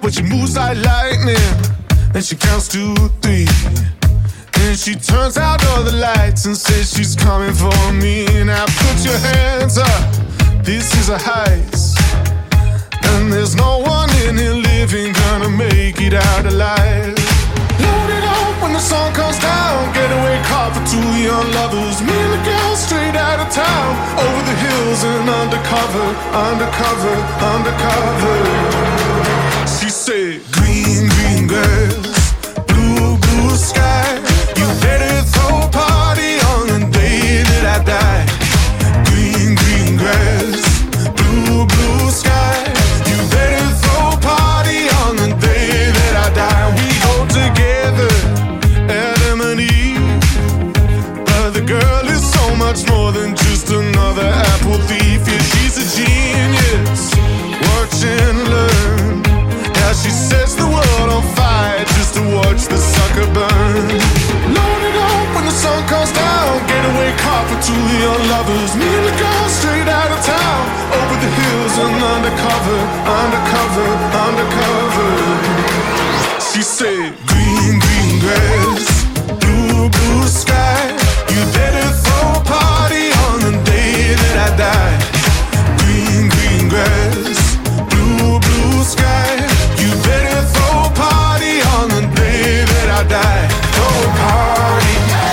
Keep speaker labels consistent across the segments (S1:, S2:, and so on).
S1: but she moves like lightning. And she counts to 3. And she turns out all the lights and says she's coming for me. Now put your hands up, this is a heist. And there's no one in here living gonna make it out alive. Load it up when the sun comes down. Getaway car for 2 young lovers. Me and the girl straight out of town. Over the hills and undercover, undercover, undercover. She said, green, green grass, blue, blue sky. You better throw a party on the day that I die. Green, green grass, blue, blue sky. You better throw a party on the day that I die. We go together, Adam and Eve. But the girl is so much more than just another apple thief. Yeah, she's a genius. Watch and learn. How she sets the world on fire just to watch the sucker burn. Load it up when the sun comes down. Getaway car for 2 young lovers. Me and the girl straight out of town. Over the hills and undercover, undercover, undercover. She said, green, green grass, blue, blue sky. You better throw a party on the day that I die. Green, green grass, blue, blue sky. You better throw a party on the day that I die. Throw a party,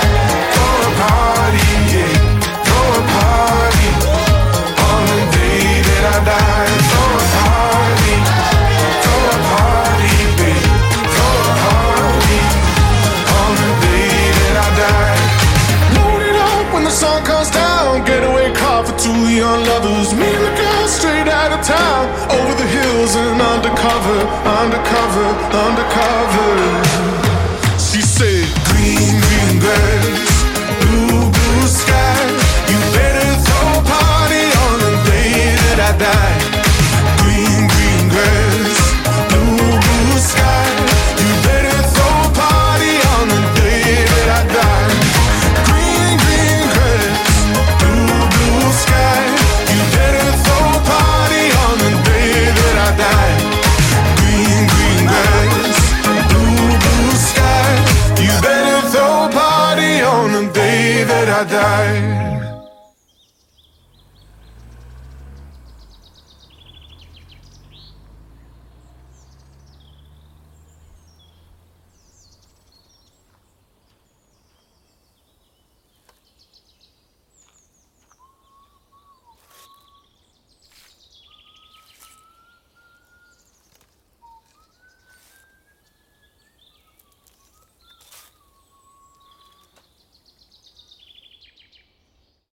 S1: yeah. Throw a party on the day that I die. Throw a party, babe. Throw a party on the day that I die. Load it up when the sun comes down. Getaway car for 2 young lovers. Me and the girl straight out of town. Over the hills and undercover, undercover, undercover. She said, green, green grass, blue, blue sky. You better throw a party on the day that I die. Green, green grass, blue, blue sky. You better throw a party on the day that I die. Green, green grass, blue, blue sky. You better throw a party on the day that I die. Green, green grass, blue, blue sky. You better throw a party on the day that I die.